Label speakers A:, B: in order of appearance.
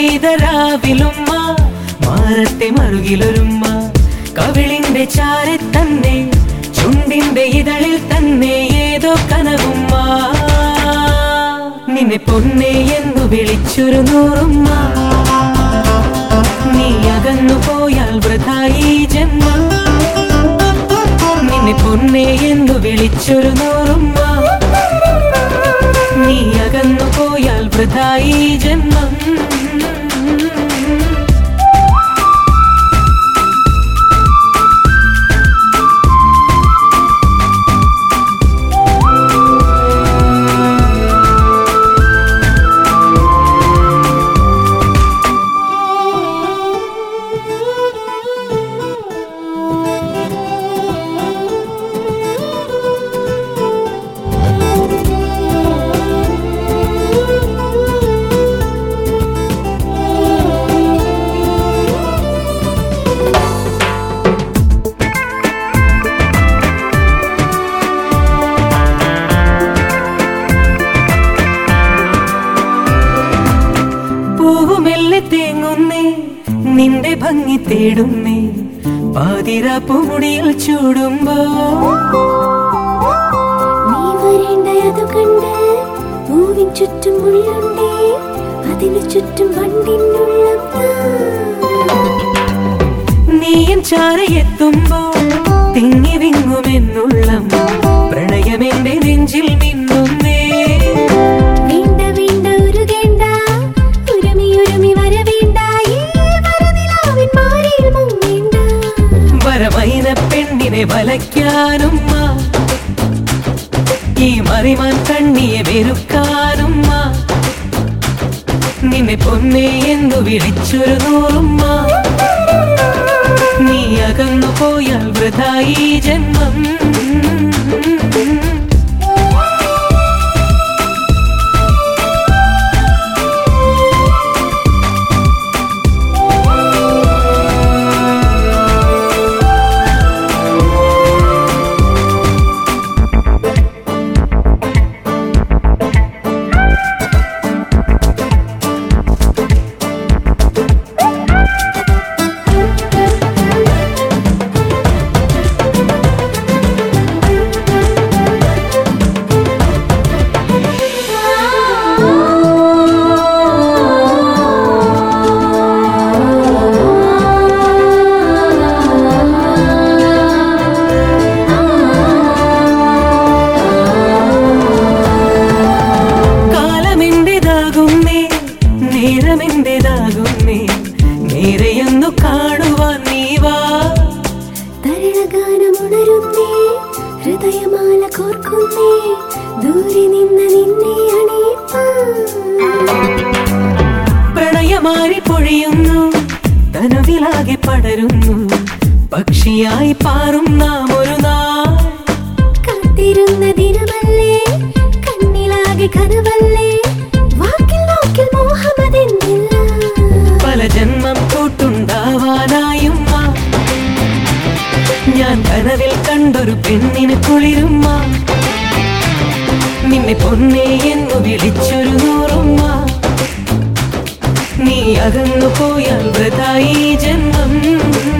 A: പെയ്ത രാവിലുമ്മ, മാറത്തെ മറുകിലൊരുമ്മ, കവിളിന്റെ ചാരെ തന്നെ, ചുണ്ടിന്റെ ഇതളിൽ തന്നെ ഏതോ കനവുമ്മ. നിന്നെ പൊന്നേ എന്നു വിളിച്ചൊരു നൂറുമ്മ, നീ അകന്നു പോയാൽ വൃഥായി ജന്മം. നിന്നെ പൊന്നേ എന്നു വിളിച്ചൊരു നൂറുമ്മ, നീ അകന്നു പോയാൽ വൃഥായി ജന്മം. തേങ്ങുന്നേ നിന്റെ ഭംഗി തേടുന്നേ, പാതിരാപ്പുമുടിയിൽ ചൂടുമ്പോ
B: നീ വരേണ്ടതു കണ്ട് പൂവിൻ ചുറ്റും മുള്ളുണ്ടേ, അതിനു ചുറ്റും വണ്ടിനുള്ളം.
A: നീയും ചാരയെത്തുമ്പോ തിങ്ങി വിങ്ങുമെന്നുള്ളം, പ്രണയമെന്റെ നെഞ്ചിൽ മിന്നുന്നേ. വരമൈന പെണ്ണിനെ വലയ്ക്കാനുമ്മ, ഈ മറിമാൻ കണ്ണിയെ വെറുക്കാനുമ്മ. നിന്നെ പൊന്നേ എന്നു വിളിച്ചൊരു നൂറുമ്മ, നീ അകന്നു പോയാൽ വൃഥായി ജന്മം. നേരമെന്റേതാകുന്നേ, നേരെയൊന്നു കാണുവാൻ നീ വാ.
B: തരണഗാനമുണരുന്നേ, ഹൃദയമാല കോർക്കുന്നേ, ദൂരെ നിന്ന് നിന്നെ അണിയിപ്പാൻ.
A: പ്രണയമാരി പൊഴിയുന്നു, തനുവിലാകെ പടരുന്നു, പക്ഷിയായി പാറും നാം ഒരു നാൾ.
B: കാത്തിരുന്ന ദിനമല്ലേ, കണ്ണിലാകെ കനവല്ലേ,
A: പല ജന്മം കൂട്ടുണ്ടാവാനായുമ്മ, ഞാൻ കനവിൽ കണ്ടൊരു പെണ്ണിന് കുളിരുമ്മ. നിന്നെ പൊന്നേ എന്നു വിളിച്ചൊരു നൂറുമ്മ, നീ അകന്നു പോയാൽ വൃഥായി ജന്മം.